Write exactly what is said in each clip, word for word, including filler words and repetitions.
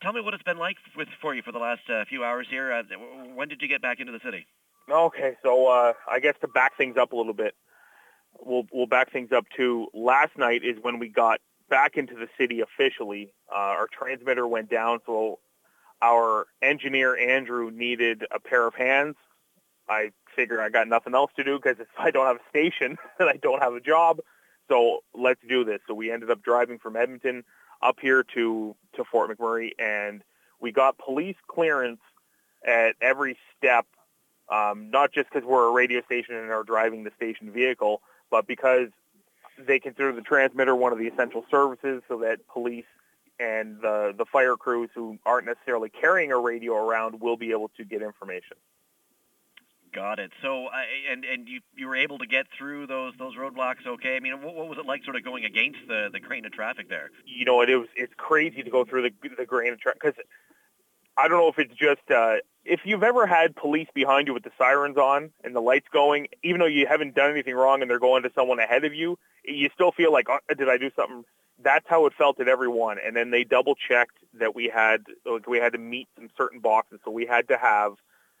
Tell me what it's been like with for you for the last uh, few hours here. Uh, when did you get back into the city? Okay, so uh, I guess to back things up a little bit, we'll we'll back things up to last night is when we got back into the city officially. Uh, our transmitter went down, so our engineer Andrew needed a pair of hands. I figured I got nothing else to do because if I don't have a station, then I don't have a job. So let's do this. So we ended up driving from Edmonton up here to, to Fort McMurray, and we got police clearance at every step, um, not just because we're a radio station and are driving the station vehicle, but because they consider the transmitter one of the essential services so that police and the, the fire crews who aren't necessarily carrying a radio around will be able to get information. Got it. So, uh, and and you you were able to get through those those roadblocks, okay? I mean, what, what was it like, sort of going against the the grain of traffic there? You know, it, it was it's crazy to go through the the grain of traffic because I don't know if it's just uh, if you've ever had police behind you with the sirens on and the lights going, even though you haven't done anything wrong and they're going to someone ahead of you, you still feel like, oh, did I do something? That's how it felt at everyone. And then they double checked that we had like, we had to meet some certain boxes, so we had to have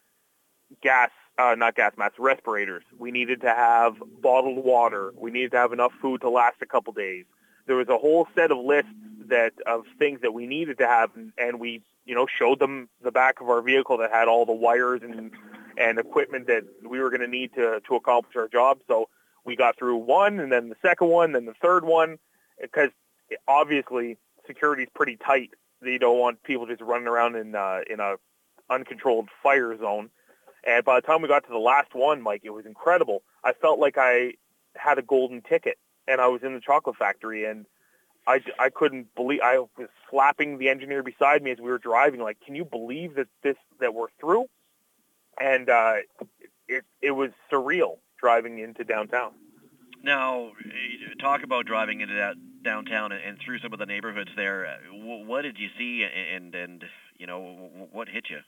gas. Uh, not gas masks, respirators. We needed to have bottled water. We needed to have enough food to last a couple days. There was a whole set of lists that of things that we needed to have, and, and we, you know, showed them the back of our vehicle that had all the wires and and equipment that we were going to need to to accomplish our job. So we got through one, and then the second one, then the third one, because obviously security is pretty tight. They don't want people just running around in uh, in a uncontrolled fire zone. And by the time we got to the last one, Mike, it was incredible. I felt like I had a golden ticket, and I was in the chocolate factory, and I, I couldn't believe. I was slapping the engineer beside me as we were driving, like, can you believe that this that we're through? And uh, it it was surreal driving into downtown. Now, talk about driving into that downtown and through some of the neighborhoods there. What did you see, and and you know what hit you?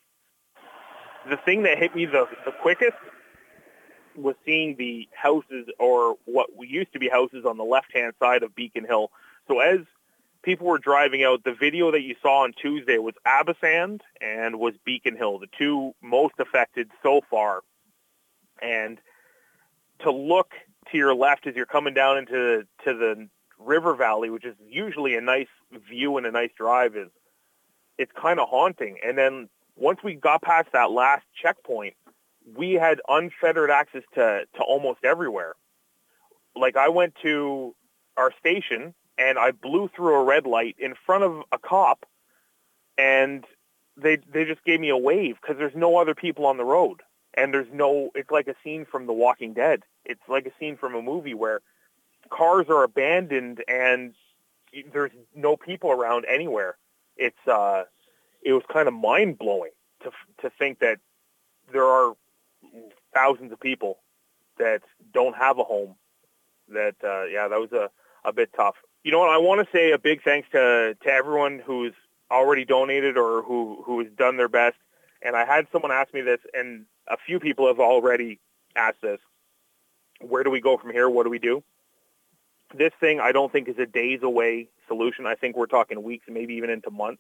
The thing that hit me the, the quickest was seeing the houses, or what used to be houses, on the left-hand side of Beacon Hill. So as people were driving out, the video that you saw on Tuesday was Abasand and was Beacon Hill, the two most affected so far. And to look to your left as you're coming down into to the river valley, which is usually a nice view and a nice drive, is it's kind of haunting. And then once we got past that last checkpoint, we had unfettered access to, to almost everywhere. Like, I went to our station, and I blew through a red light in front of a cop, and they they just gave me a wave because there's no other people on the road. And there's no, it's like a scene from The Walking Dead. It's like a scene from a movie where cars are abandoned and there's no people around anywhere. It's, uh, it was kind of mind-blowing to to think that there are thousands of people that don't have a home. That, uh, yeah, that was a, a bit tough. You know what? I want to say a big thanks to, to everyone who's already donated or who, who has done their best. And I had someone ask me this, and a few people have already asked this. Where do we go from here? What do we do? This thing I don't think is a days away solution. I think we're talking weeks and maybe even into months.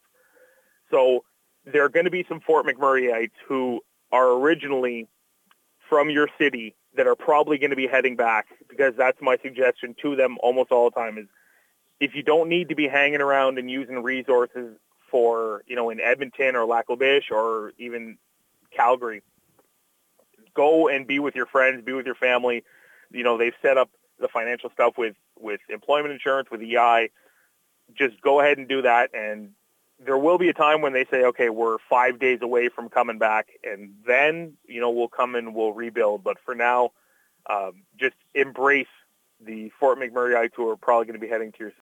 So there are going to be some Fort McMurrayites who are originally from your city that are probably going to be heading back, because that's my suggestion to them almost all the time is, if you don't need to be hanging around and using resources for, you know, in Edmonton or Lac La Biche or even Calgary, go and be with your friends, be with your family. You know, they've set up the financial stuff with, with employment insurance, with E I. Just go ahead and do that, and there will be a time when they say, okay, we're five days away from coming back, and then, you know, we'll come and we'll rebuild. But for now, um, just embrace the Fort McMurrayites who are probably going to be heading to your